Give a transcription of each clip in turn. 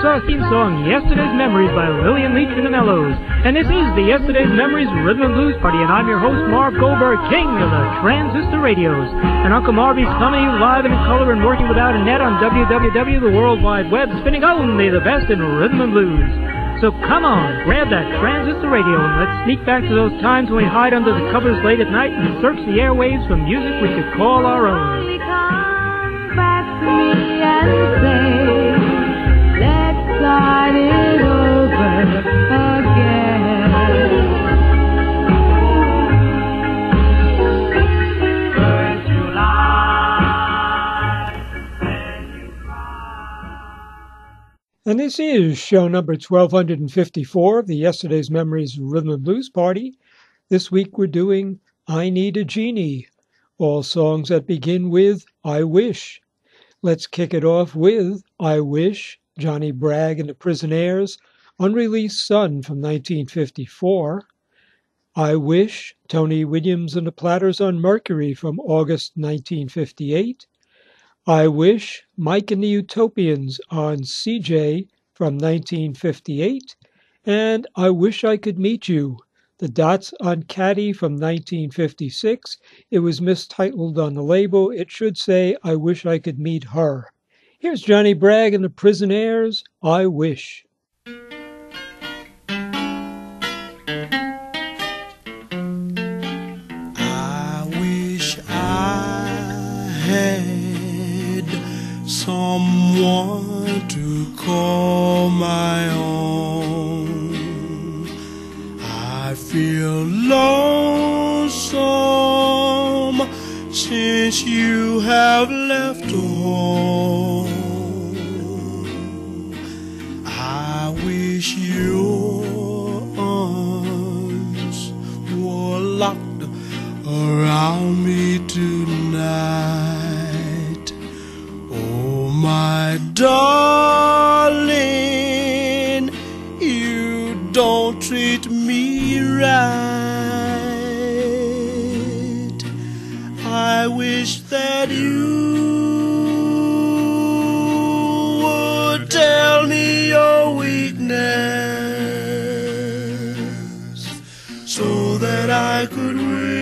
our theme song, Yesterday's Memories by Lillian Leach and the Mellows. And this is the Yesterday's Memories Rhythm and Blues Party, and I'm your host, Marv Goldberg, king of the transistor radios. And Uncle Marvy's coming live and in color and working without a net on WWW, the World Wide Web, spinning only the best in rhythm and blues. So come on, grab that transistor radio and let's sneak back to those times when we hide under the covers late at night and search the airwaves for music we could call our own. Come back to me and say, let's start it over again. First July, then you cry. And this is show number 1254 of the Yesterday's Memories Rhythm and Blues Party. This week we're doing I Need a Genie, all songs that begin with I Wish. Let's kick it off with I Wish, Johnny Bragg and the Prisonaires, Unreleased Son from 1954. I Wish, Tony Williams and the Platters on Mercury from August 1958. I Wish, Mike and the Utopians on CJ from 1958. And I Wish I Could Meet You, the Dots on Caddy from 1956. It was mistitled on the label. It should say, I Wish I Could Meet Her. Here's Johnny Bragg and the Prisonaires, I Wish. I wish I had someone to call my own. I feel lonesome since you have left home. I wish your arms were locked around me tonight. Oh, my darling, you don't treat me right. I wish that you would tell me your weakness so that I could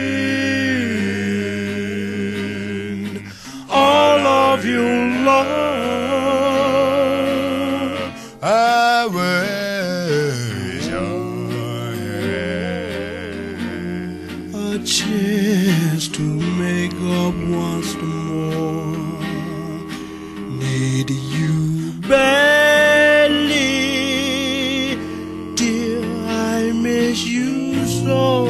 win all of your love. I wish I had a chance to make up once more. Need you badly, dear, I miss you so.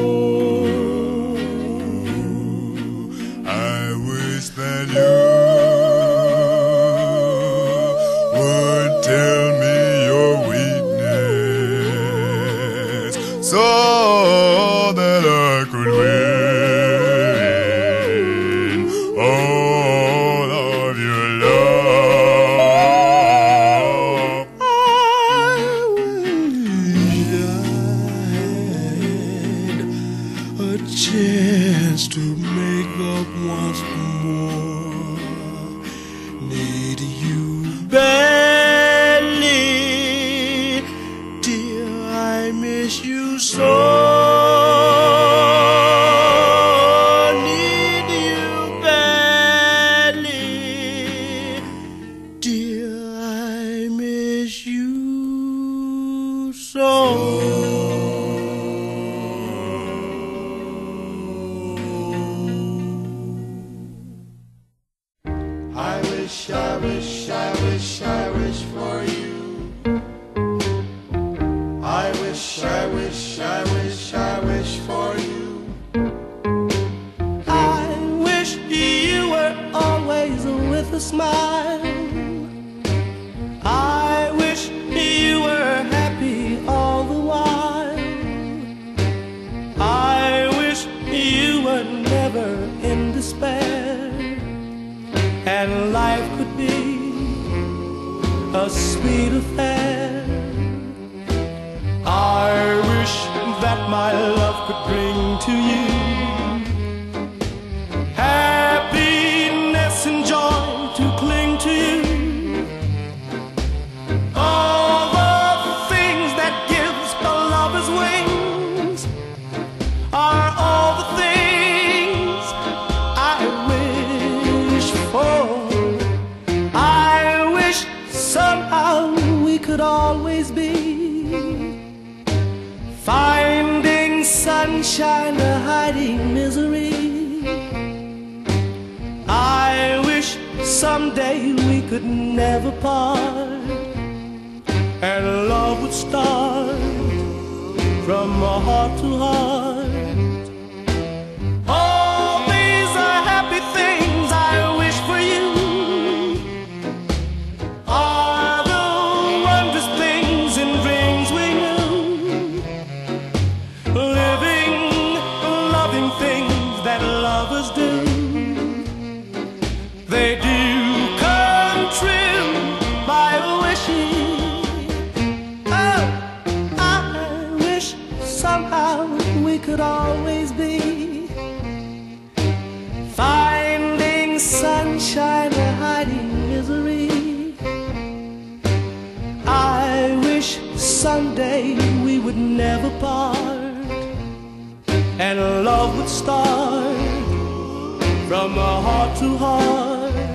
I wish that you would tell me your weakness so that I could win all of your love. I wish I had a chance to make up once more. Need you badly, dear, I miss you so. Need you badly, dear, I miss you so. I wish, I wish, I wish, I wish for you. I wish, I wish, I wish, I wish for you. I wish you were always with a smile. I wish you were happy all the while. I wish you were never in despair, and life could be a sweet affair. I wish that my love could bring to you happiness and joy to cling to you. Oh, sunshine to hiding misery. I wish someday we could never part, and love would start from heart to heart. All these are happy things I wish for you, are the wondrous things and dreams we knew, living, loving things that lovers do. They do come true by wishing. Oh, I wish somehow we could always be finding sunshine or hiding misery. I wish someday we would never part, and love would start from heart to heart.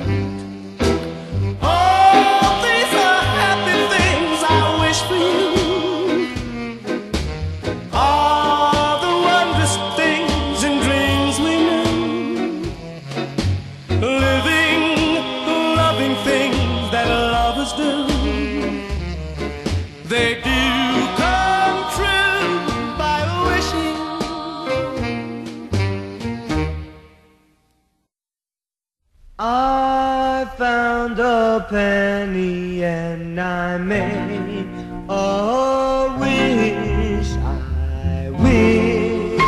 All these are happy things I wish for you, all the wondrous things and dreams we knew, living, loving things that lovers do. They do come true by wishing. I found a penny and I made a wish. I wish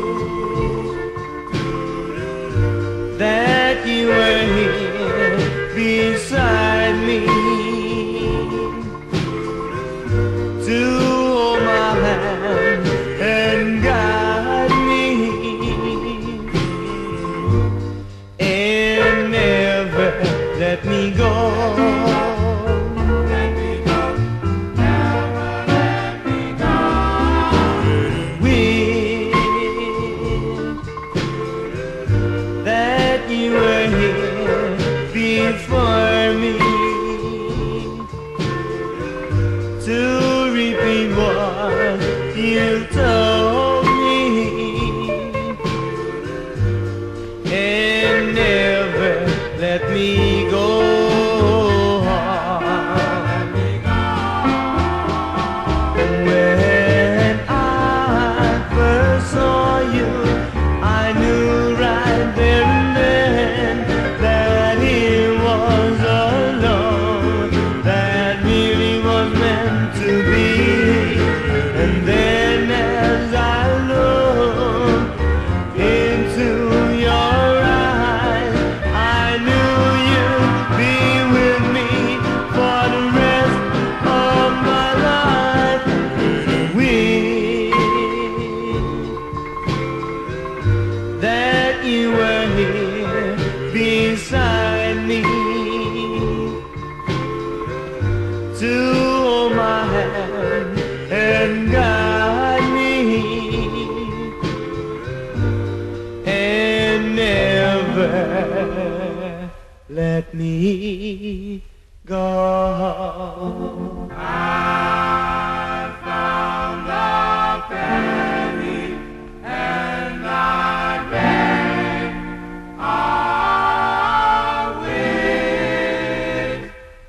that you were here beside me to hold my hand and guide me, and never let me go. Let me go, never let me go. Wish that you were here before me to repeat what you told me, and never let me go. When I first saw you, I knew right there and then that it was a love that really was meant to be. And then as I looked into your eyes, I knew you'd be with me for the rest of my life. Wish that you were here beside me to hold my hand and guide me, and never let me go. I found a penny and I made a wish.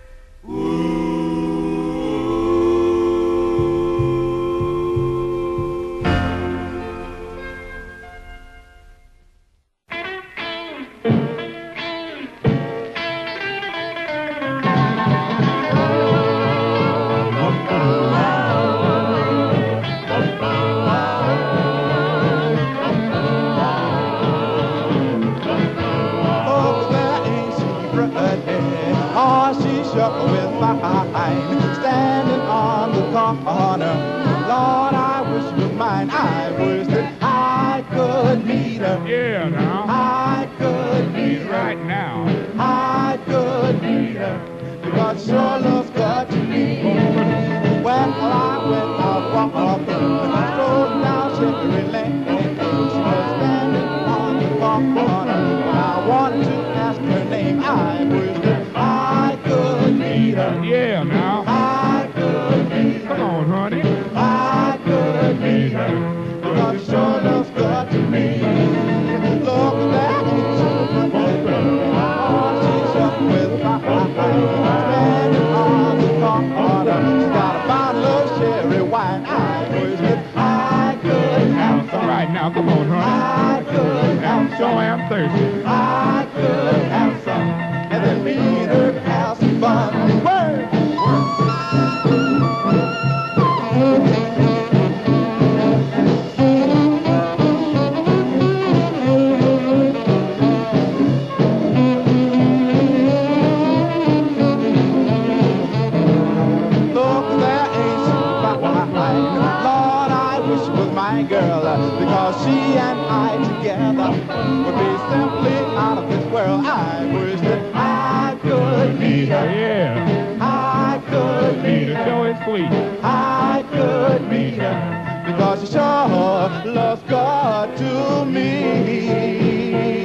With mine, standing on the corner. Lord, I wish you were mine. I wish that I could meet her. Yeah, now. I could meet her right now. I could meet her, because your love's got to me. When I went out walking, strolling down Century Lane, she was standing on the corner. When I wanted to ask her name, I wish that I could meet her. Yeah, now. I could meet her. Come on, honey. I could meet her, because your love All right, now, come on, honey. I could have Sure am thirsty. I could have some, and then meet her, have some fun. Word. Look, there ain't somebody, Lord, I wish it was my girl, because she and I together would be simply out of this world. I wish that I could meet her. Yeah. I could Need meet a her. show is sweet. I could meet her because she sure loves God to me.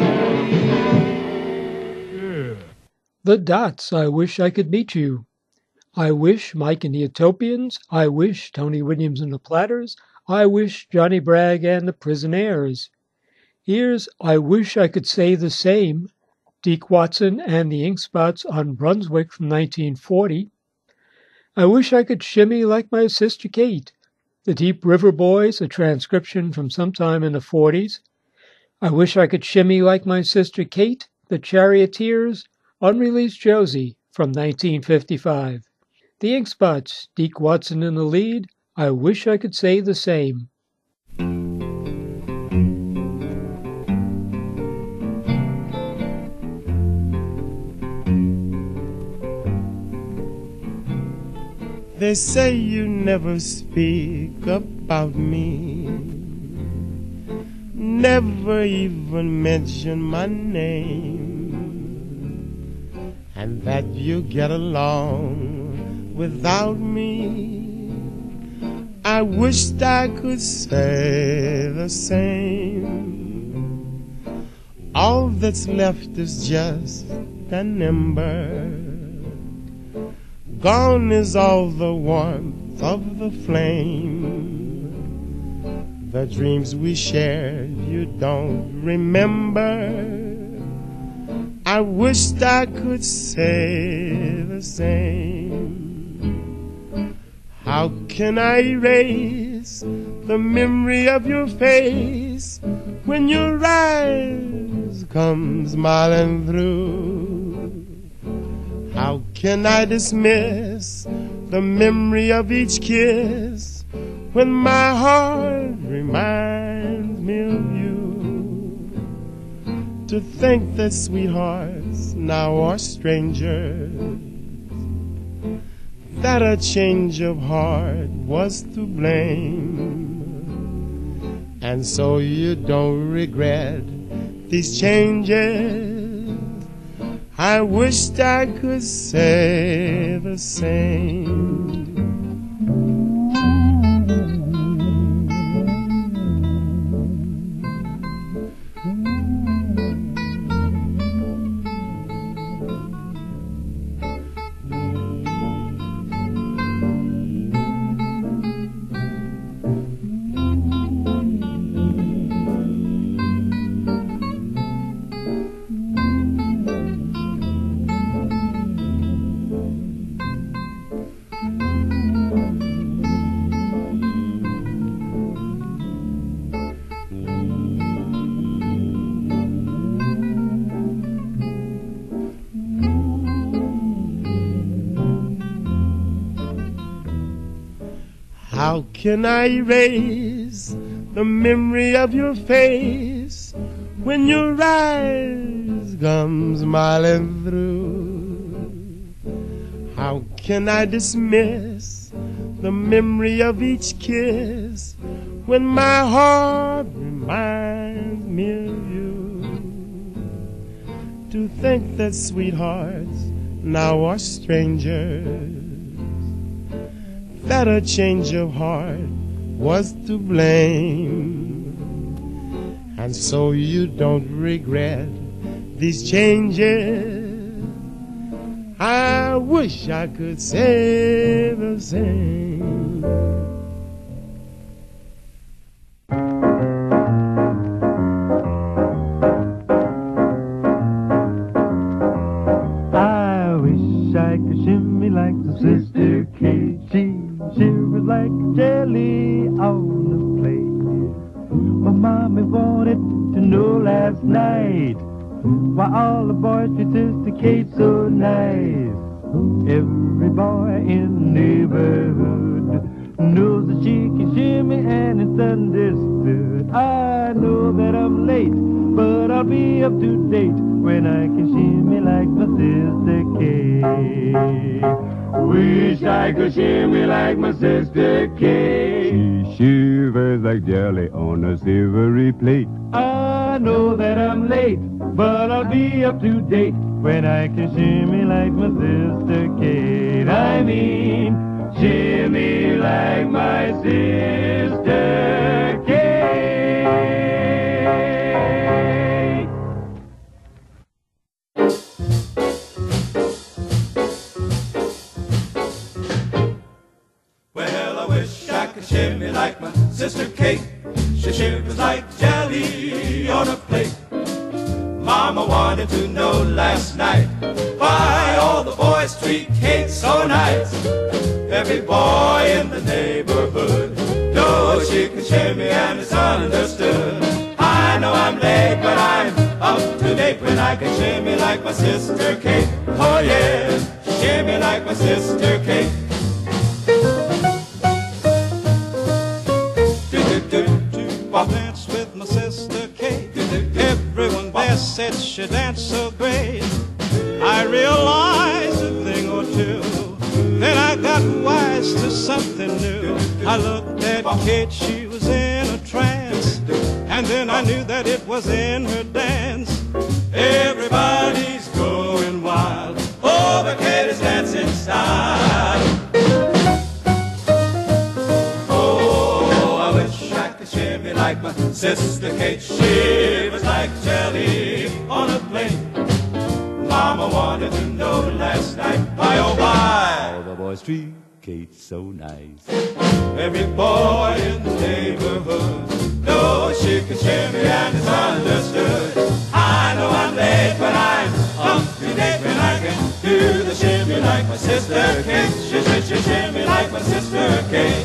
Yeah. The Dots, I Wish I Could Meet You. I Wish Mike and the Utopians. I Wish Tony Williams and the Platters. I Wish Johnny Bragg and the Prisonaires. Here's I Wish I Could Say the Same, Deke Watson and the Ink Spots on Brunswick from 1940. I Wish I Could Shimmy Like My Sister Kate, the Deep River Boys, a transcription from sometime in the 40s. I Wish I Could Shimmy Like My Sister Kate, the Charioteers, unreleased Josie from 1955. The Ink Spots, Deke Watson in the lead, I Wish I Could Say the Same. They say you never speak about me, never even mention my name, and that you get along without me. I wished I could say the same. All that's left is just an ember. Gone is all the warmth of the flame. The dreams we shared you don't remember. I wished I could say the same. How can I erase the memory of your face when your eyes come smiling through? How can I dismiss the memory of each kiss when my heart reminds me of you? To think that sweethearts now are strangers, that a change of heart was to blame, and so you don't regret these changes. I wished I could say the same. How can I erase the memory of your face when your eyes come smiling through? How can I dismiss the memory of each kiss when my heart reminds me of you? To think that sweethearts now are strangers, that a change of heart was to blame, and so you don't regret these changes. I wish I could say the same. I wish I could shimmy like the Sister Kate. She shivers like jelly on the plate. know last night why all the boys treat Sister Kate so nice. Every boy in the neighborhood knows that she can shimmy and it's understood. I know that I'm late, but I'll be up to date when I can shimmy like my Sister Kate. Wish I could shimmy like my Sister Kate. She shivers like jelly on a silvery plate. I know that I'm late, but I'll be up to date when I can shimmy like my Sister Kate. I mean, shimmy like my Sister Kate. Well, I wish I could shimmy like my Sister Kate. She shivers like jelly on a plate. Mama wanted to know last night why all the boys treat Kate so nice. Every boy in the neighborhood knows she can shimmy and it's understood. I know I'm late, but I'm up to date when I can shimmy like my Sister Kate. Oh yeah, shimmy like my Sister Kate. I danced with my Sister Kate. Everyone there said she danced so great. I realized a thing or two. Then I got wise to something new. I looked at Kate, she was in a trance. And then I knew that it was in her dance. Everybody's going wild over Katie's dancing style. Shimmy like my Sister Kate, shivers like jelly on a plate. Mama wanted to know last night why, oh why all the boys treat Kate so nice. Every boy in the neighborhood knows she can shimmy and it's understood. I know I'm late, but I'm up to date when I can do the shimmy like my Sister Kate. Shimmy like my Sister Kate.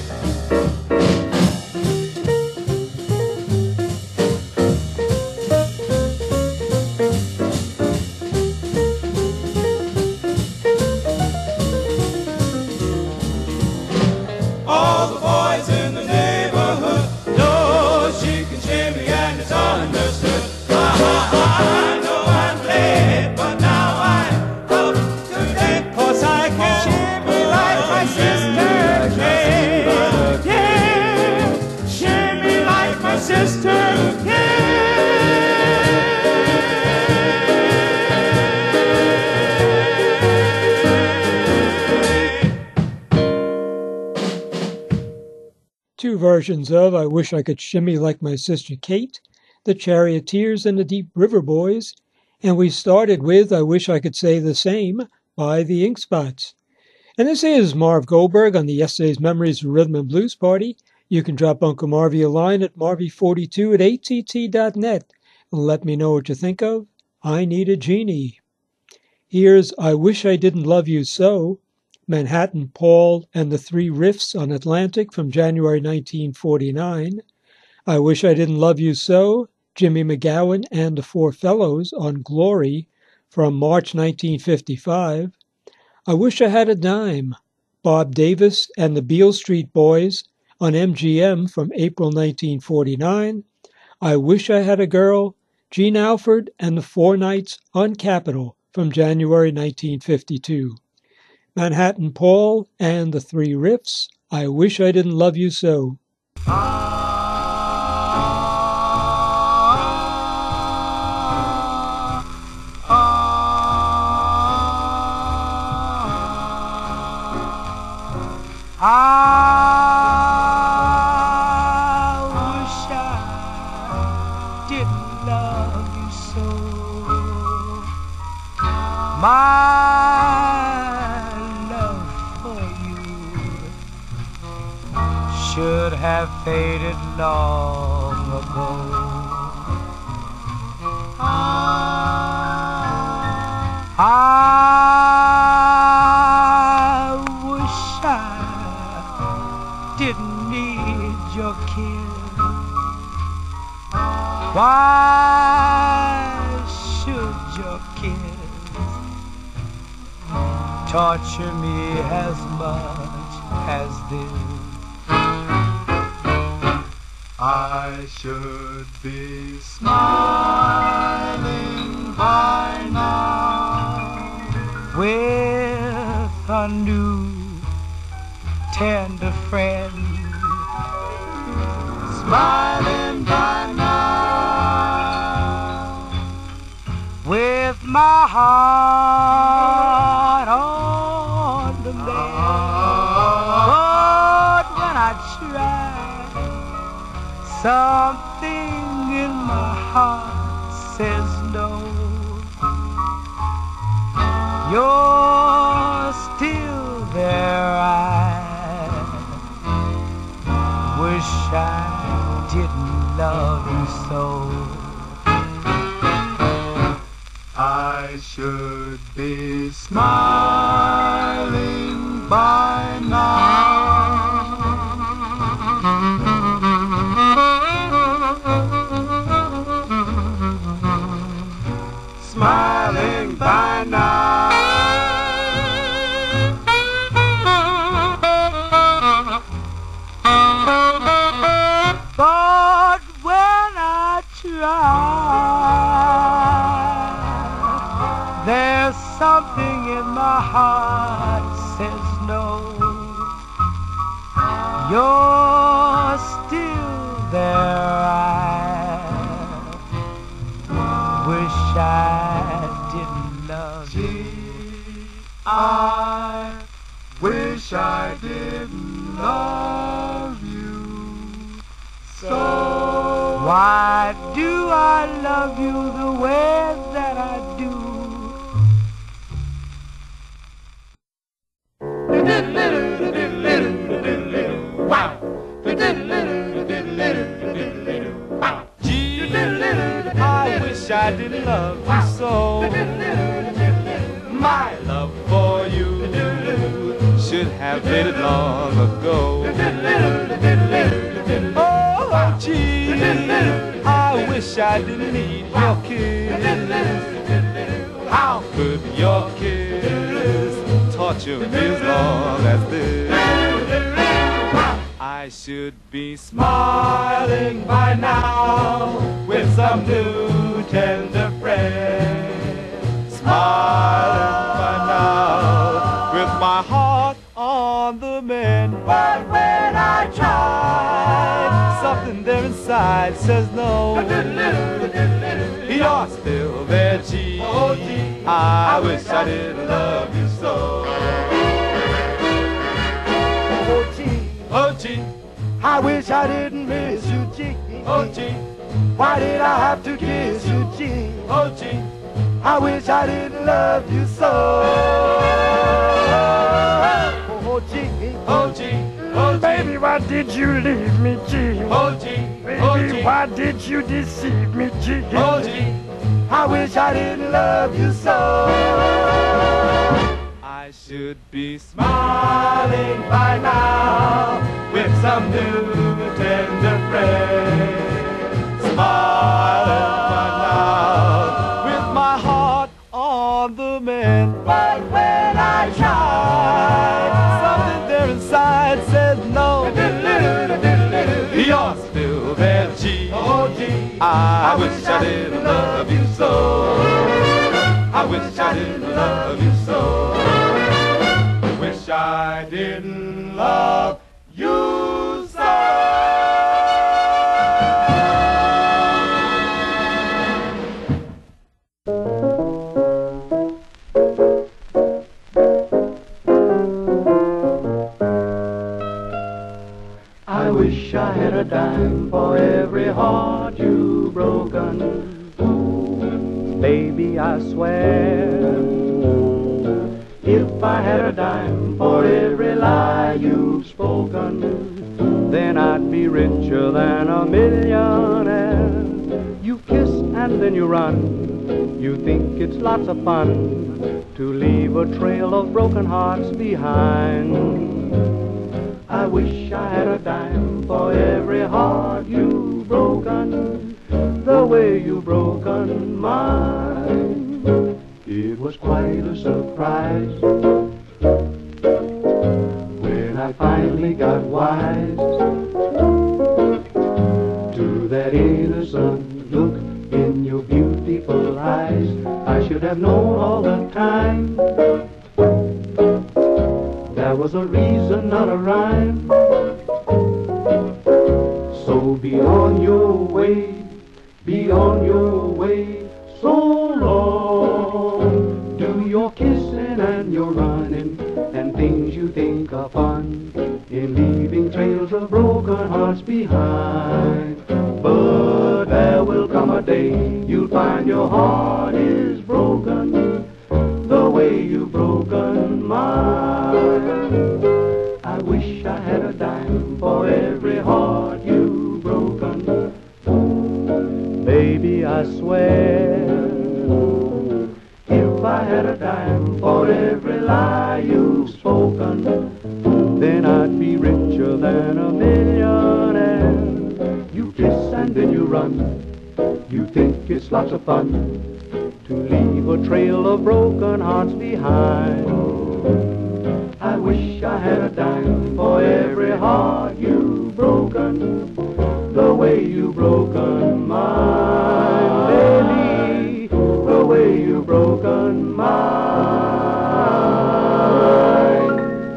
Two versions of I Wish I Could Shimmy Like My Sister Kate, the Charioteers and the Deep River Boys, and we started with I Wish I Could Say the Same by the Ink Spots. And this is Marv Goldberg on the Yesterday's Memories Rhythm and Blues Party. You can drop Uncle Marvy a line at marvy42 at att.net and let me know what you think of I Need a Genie. Here's I Wish I Didn't Love You So, Manhattan Paul and the Three Riffs on Atlantic from January 1949. I Wish I Didn't Love You So, Jimmy McGowan and the Four Fellows on Glory from March 1955. I Wish I Had a Dime, Bob Davis and the Beale Street Boys on MGM from April 1949. I Wish I Had a Girl, Gene Alford and the Four Knights on Capitol from January 1952. Manhattan Paul and the Three Riffs, I Wish I Didn't Love You So. Should have faded long ago. I wish I didn't need your kiss. Why torture me as much as this. I should be smiling by now with a new tender friend, smiling by now with my heart on the mend. But when I try, something in my heart says no. You're still there. I wish I didn't love you so. I should be smiling by now. Smiling by now. But when I try, there's something in my heart says no. You're still there. I wish I didn't love you. I wish I didn't love you so. Why do I love you the way that I do? Wow. Gee, I wish I didn't love you so. My love for you should have faded long ago. Oh, gee, I wish I didn't need your kiss. How could your kiss torture me as long as this? I should be smiling by now with some new tender friend. Smiling by now with my heart on the mend. But when I try, something there inside says no. You're still there, G. I wish I didn't love you so. Oh, gee, I wish I didn't miss you, G. oh, gee, Why did I have to kiss you, G? oh, gee, I wish I didn't love you so. Oh, G. oh, gee, oh, gee, Baby, why did you leave me, G? oh, gee, oh, Baby, gee, why did you deceive me, G? oh, gee. I wish I didn't love you so. I should be smiling by now with some new tender friend. Smiling by now with my heart on the mend. But when I try, something there inside says no. You're still there, G. Oh, G. I wish I didn't love you so. I wish I didn't love you so. Wish I didn't love you so. I wish I had a dime for every heart you've broken. Baby, I swear, if I had a dime for every lie you've spoken, then I'd be richer than a millionaire. You kiss and then you run. You think it's lots of fun to leave a trail of broken hearts behind. I wish I had a dime for every heart you've broken, the way you've broken mine. It was quite a surprise finally got wise to that innocent look in your beautiful eyes. I should have known all the time there was a reason, not a rhyme. So be on your way, be on your way, so long. Do your kissing and your running and things you think are fun in leaving trails of broken hearts behind. But there will come a day you'll find your heart is broken the way you've broken mine. I wish I had a dime for every heart you've broken. Baby, I swear, if I had a dime for every lie you've spoken, then I'd be richer than a millionaire. You kiss and then you run. You think it's lots of fun to leave a trail of broken hearts behind. I wish I had a dime for every heart you've broken, the way you've broken mine, baby, the way you've broken mine.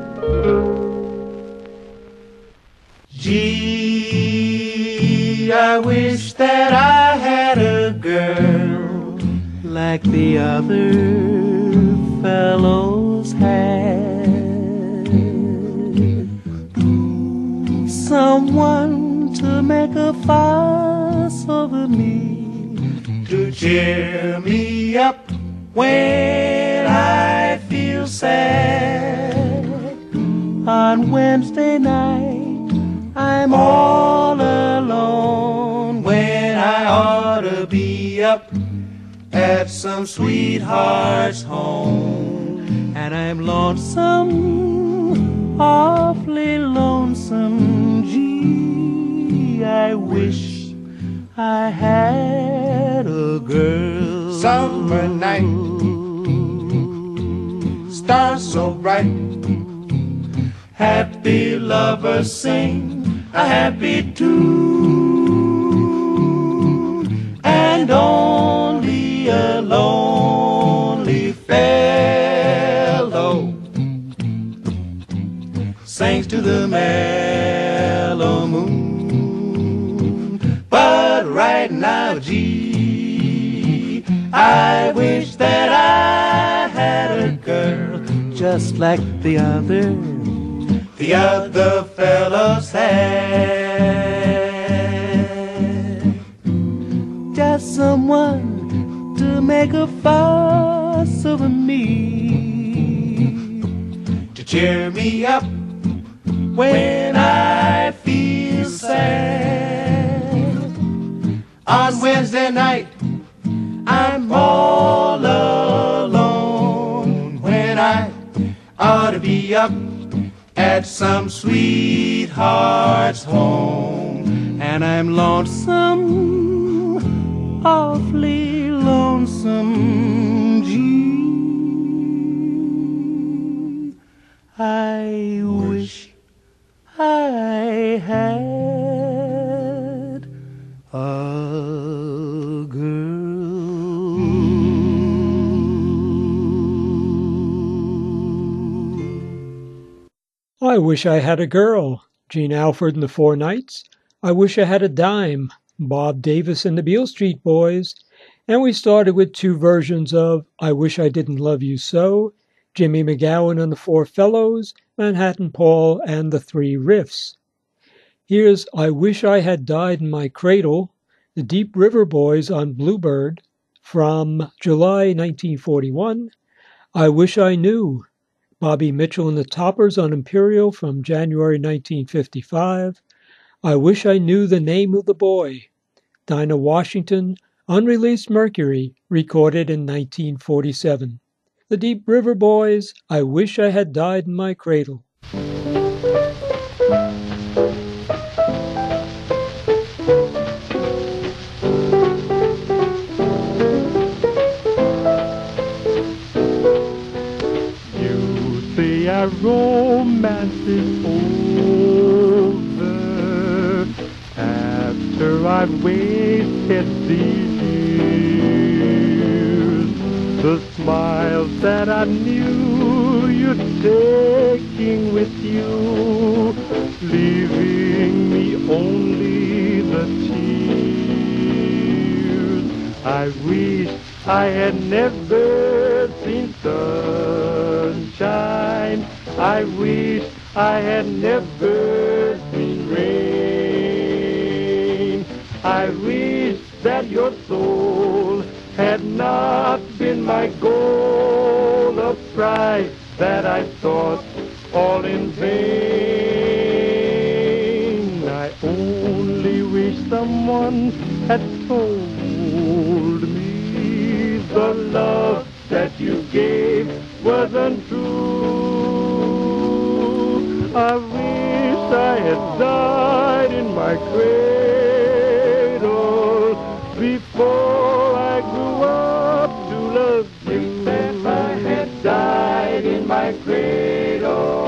Gee, I wish that I had a girl like the other fellows had. Someone to make a fuss over me, to cheer me up when I feel sad. On Wednesday night, I'm all alone when I ought to be up at some sweetheart's home. And I'm lonesome, awfully lonesome. Gee, I wish I had a girl. Summer night, stars so bright, happy lovers sing a happy tune, and only a lonely fellow sings to the mellow moon. But right now, gee, I wish that I had a girl just like the other fellows had. Just someone to make a fuss over me, to cheer me up when I feel sad. On Wednesday night, I'm all alone when I ought to be up at some sweetheart's home. and I'm lonesome, awfully lonesome. Gee, I wish I had a girl. I Wish I Had a Girl, Gene Alford and the Four Knights. I Wish I Had a Dime, Bob Davis and the Beale Street Boys. And we started with two versions of I Wish I Didn't Love You So, Jimmy McGowan and the Four Fellows, Manhattan Paul and the Three Riffs. Here's I Wish I Had Died in My Cradle, the Deep River Boys on Bluebird, from July 1941. I Wish I Knew, Bobby Mitchell and the Toppers on Imperial from January 1955. I Wish I Knew the Name of the Boy, Dinah Washington, unreleased Mercury, recorded in 1947. The Deep River Boys, I Wish I Had Died in My Cradle. A romance is I've wasted these years. The smiles that I knew you're taking with you, leaving me only the tears. I wish I had never seen sunshine. I wish I had never seen rain. I wish that your soul had not been my goal, a prize that I sought all in vain. I only wish someone had told me the love that you gave wasn't true. I wish I had died in my cradle before I grew up to love you. If I had died in my cradle.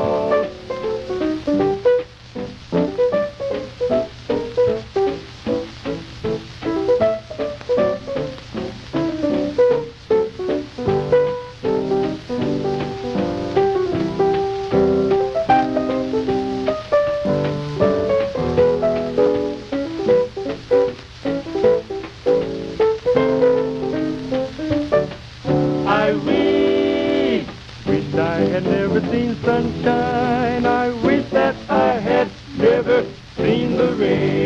Sunshine, I wish that I had never seen the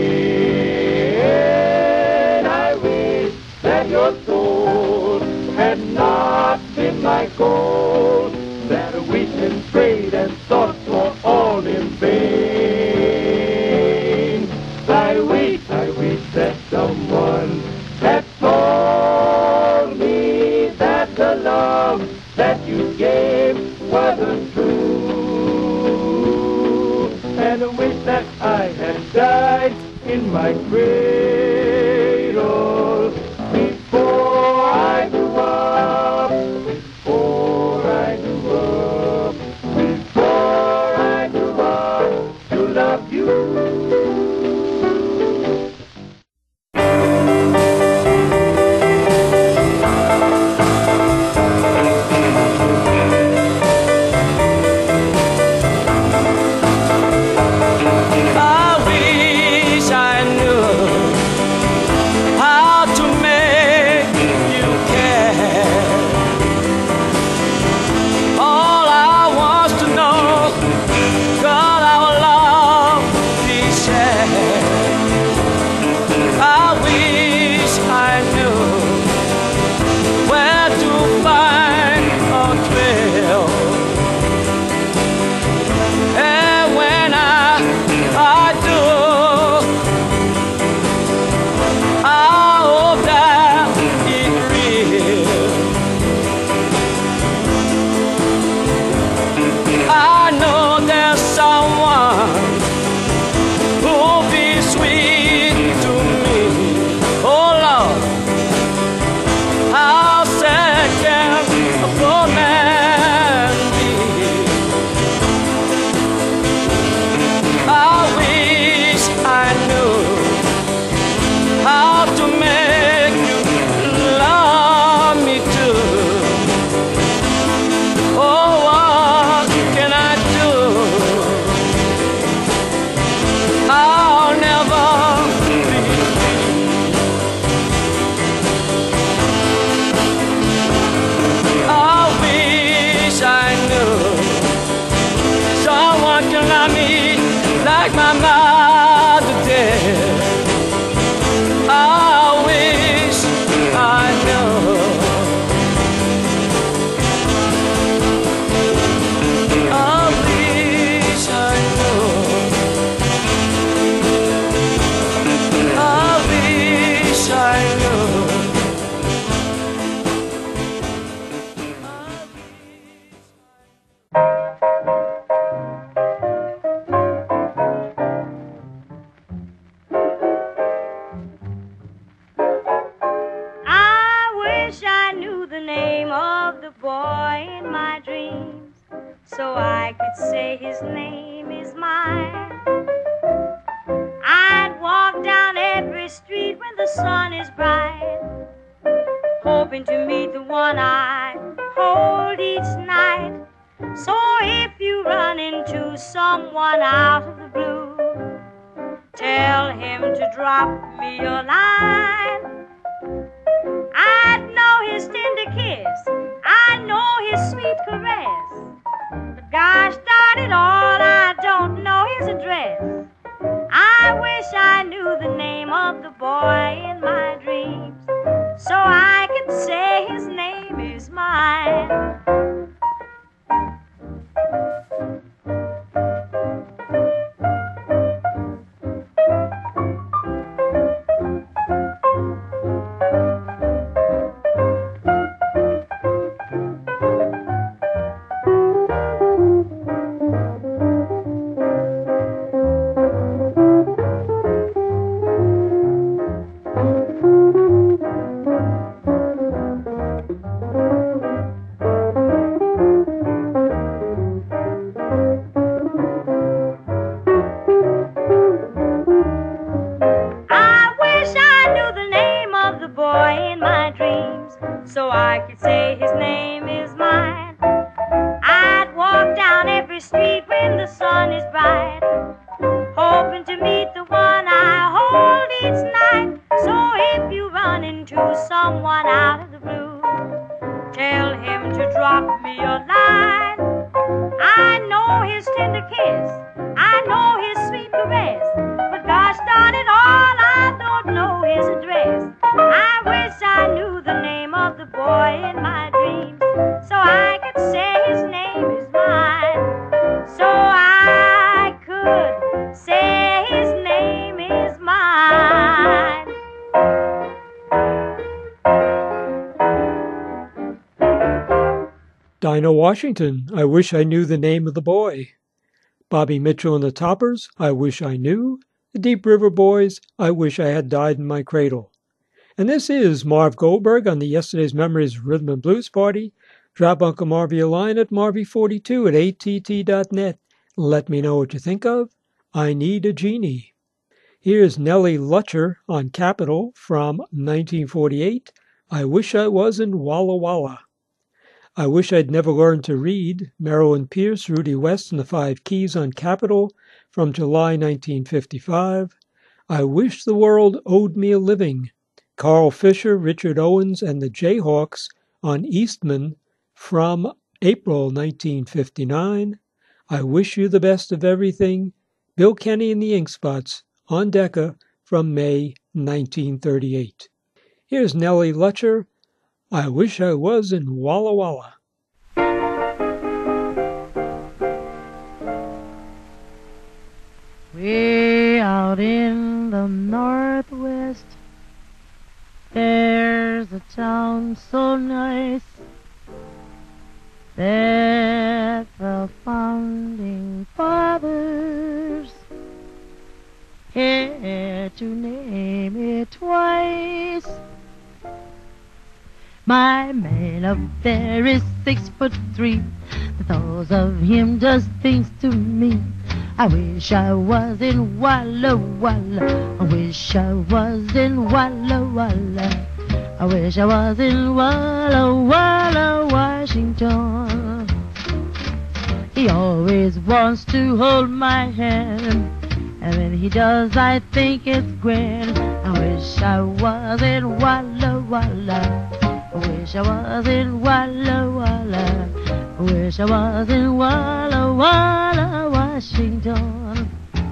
rain. I wish that your soul had not been my goal, that I wished and prayed and thought for all in vain. I wish that someone had told me that the love that you gave wasn't true. And I wish that I had died in my cradle before I grew up, before I grew up, before I grew up to love you. So I could say his name is mine. I'd walk down every when the sun is bright, hoping to meet the one I hold each night. So if you run into someone out of the blue, tell him to drop me a line. I'd know his tender kiss, I know his sweet caress, but gosh darn it all, I don't know his address. I wish I knew the name of the boy in my dreams, so I could say his name is mine. So I could say his name is mine. I'd walk down every street when the sun is bright, hoping to meet the one I hold each night. So if you run into someone out of the blue, tell him to drop me a line. I know his tender kiss, I know his sweet caress, but gosh darn it all, I don't know his address. I wish I knew the name of the boy in my dreams, so I could say his name is mine. So I could say his name is mine. Dinah Washington, I Wish I Knew the Name of the Boy. Bobby Mitchell and the Toppers, I Wish I Knew. The Deep River Boys, I Wish I Had Died in My Cradle. And this is Marv Goldberg on the Yesterday's Memories Rhythm and Blues Party. Drop Uncle Marvy a line at Marvy42 at att.net. Let me know what you think of I Need a Genie. Here's Nellie Lutcher on Capitol from 1948, I Wish I Was in Walla Walla. I Wish I'd Never Learned to Read, Marilyn Pierce, Rudy West and the Five Keys on Capitol from July 1955. I Wish the World Owed Me a Living, Carl Fisher, Richard Owens, and the Jayhawks on Eastman from April 1959. I Wish You the Best of Everything, Bill Kenny and the Ink Spots on Decca from May 1938. Here's Nellie Lutcher, I Wish I Was in Walla Walla. Way out in the Northwest, there's a town so nice that the founding fathers had to name it twice. My man up there is 6'3". The thought of him just thinks to me, I wish I was in Walla Walla. I wish I was in Walla Walla. I wish I was in Walla Walla, Washington. He always wants to hold my hand, and when he does I think it's grand. I wish I was in Walla Walla. I wish I was in Walla Walla. I wish I was in Walla Walla, Washington.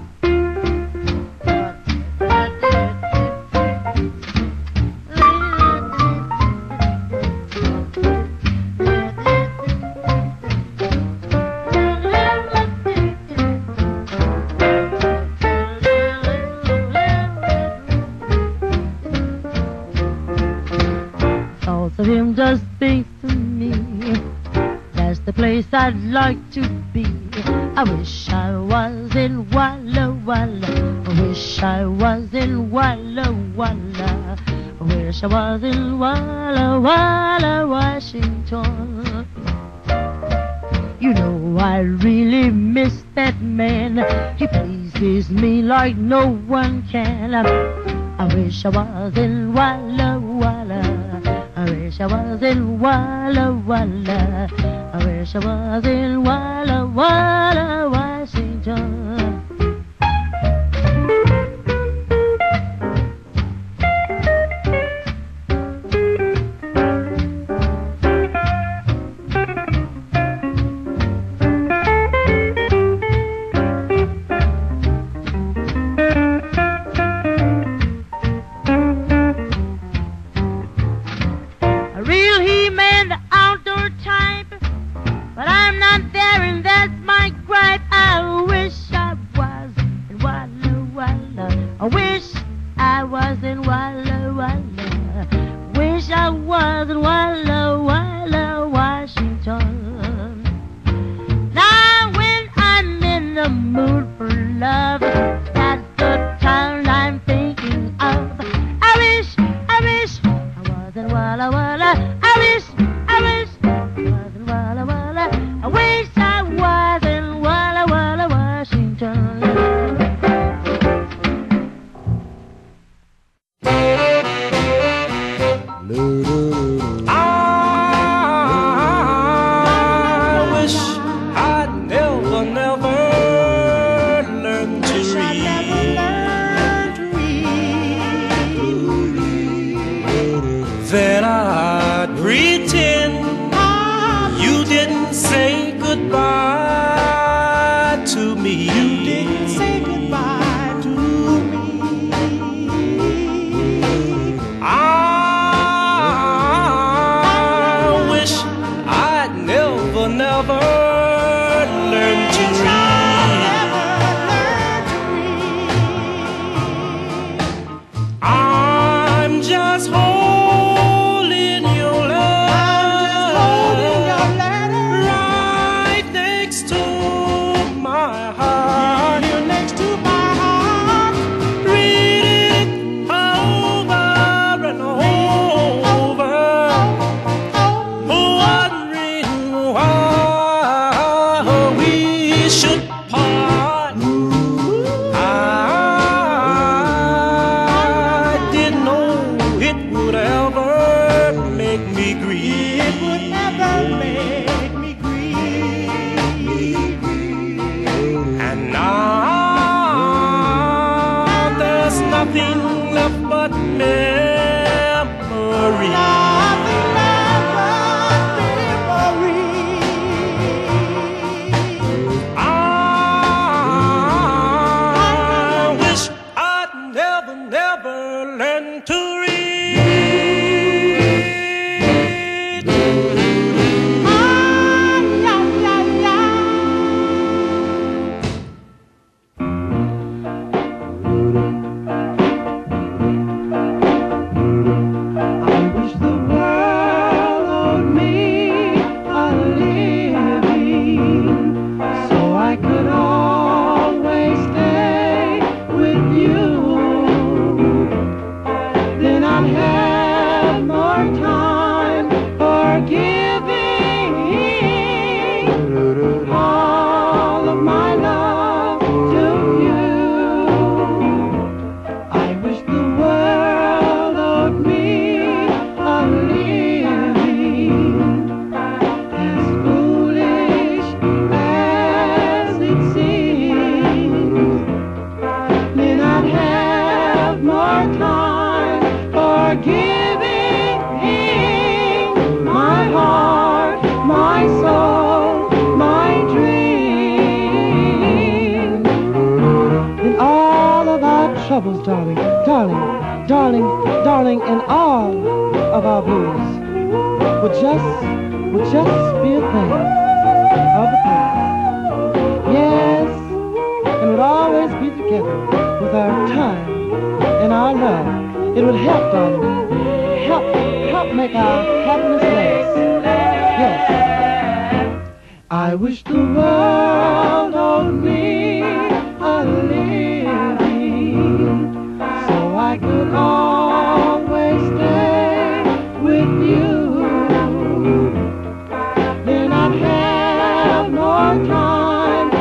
Thoughts of him just thinks to me, that's the place I'd like to be. I wish I was in Walla Walla. I wish I was in Walla Walla. I wish I was in Walla Walla, Washington. You know I really miss that man. He pleases me like no one can. I wish I was in Walla Walla. I wish I was in Walla Walla. I wish I was in Walla Walla, Washington.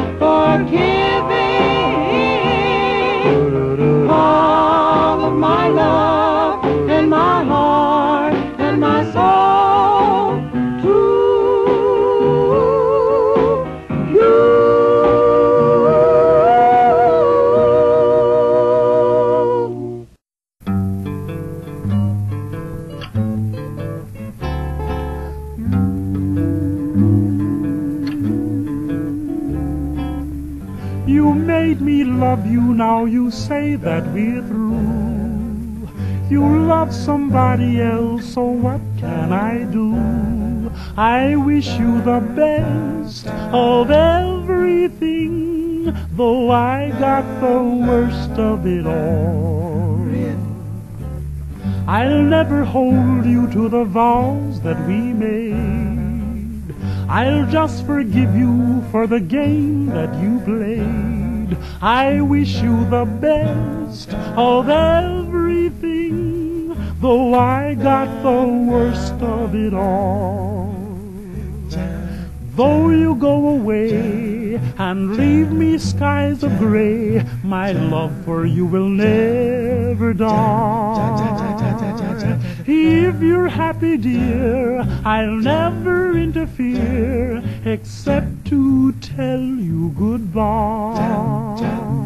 All of my love you, now you say that we're through. You love somebody else, so what can I do? I wish you the best of everything, though I got the worst of it all. I'll never hold you to the vows that we made. I'll just forgive you for the game that you played. I wish you the best of everything, though I got the worst of it all. Though you go away and leave me skies of gray, my love for you will never die. If you're happy, dear, I'll never interfere except to tell you goodbye.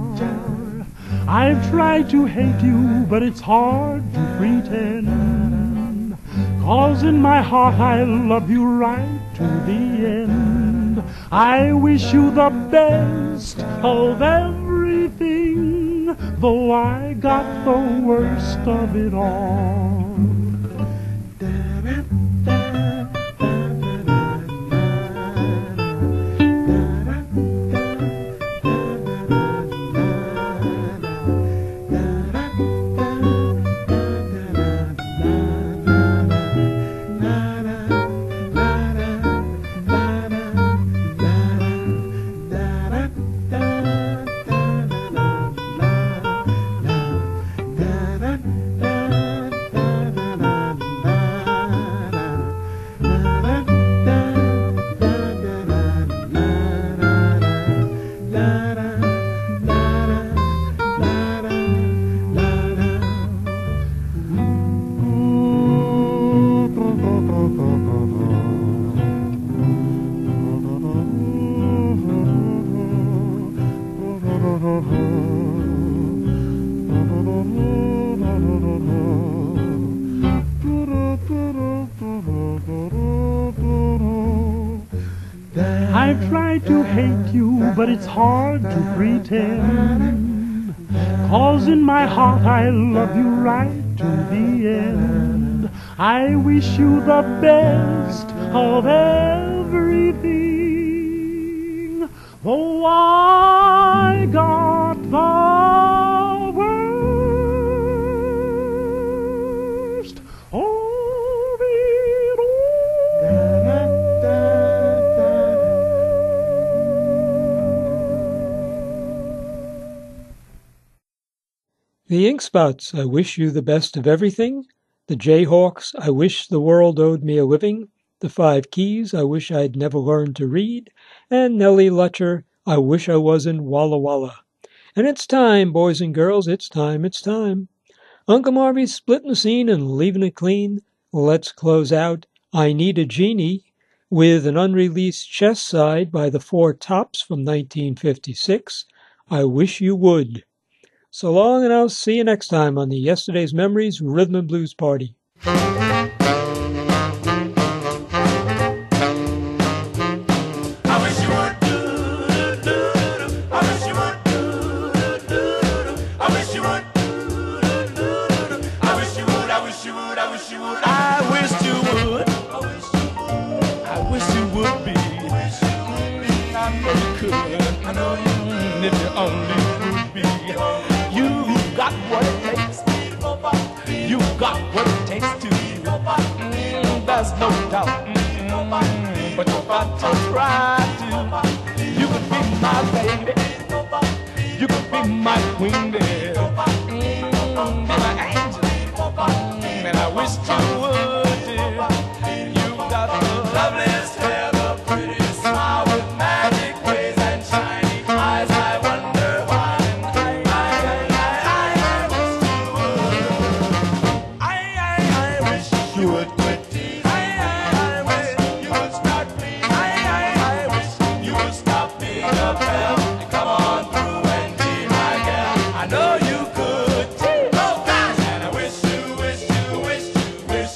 I've tried to hate you, but it's hard to pretend, 'cause in my heart I love you right to the end. I wish you the best of everything, though I got the worst of it all. I've tried to hate you, but it's hard to pretend, 'cause in my heart I love you right to the end. I wish you the best of everything, though I got the worst of it all. The Ink Spots, I Wish You the Best of Everything. The Jayhawks, I Wish the World Owed Me a Living. The Five Keys, I Wish I'd Never Learned to Read. And Nellie Lutcher, I Wish I Was in Walla Walla. And it's time, boys and girls, it's time, it's time. Uncle Marvy's splitting the scene and leaving it clean. Let's close out I Need a Genie with an unreleased chest side by the Four Tops from 1956, I Wish You Would. So long, and I'll see you next time on the Yesterday's Memories Rhythm and Blues Party. There's no doubt, but if I just try to, you could be my baby, you could be my queen, dear, be my angel, and I wish you would, dear. You've got the loveliest hair, the prettiest smile with magic ways and shiny eyes. I wonder why. I wish you would. Wish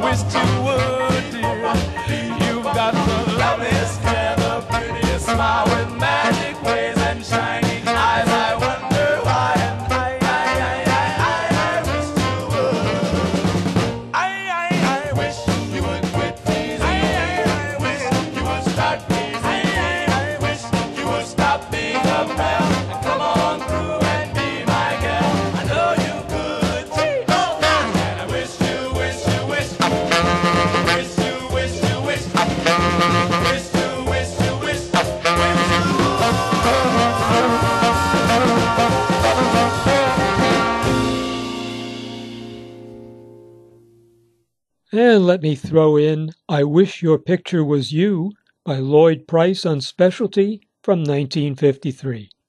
wish you would, dear. You've got the loveliest hair, the prettiest smile with magic ways and shining eyes. I wonder why, and I wish you would. I wish you would quit teasing. I wish you would start teasing. I wish you would stop being a pal and come on through and be my gal. I know you could. And I wish you, wish you, wish. Wish you, wish you, wish. Wish you, wish you, wish. And let me throw in I Wish Your Picture Was You by Lloyd Price on Specialty from 1953.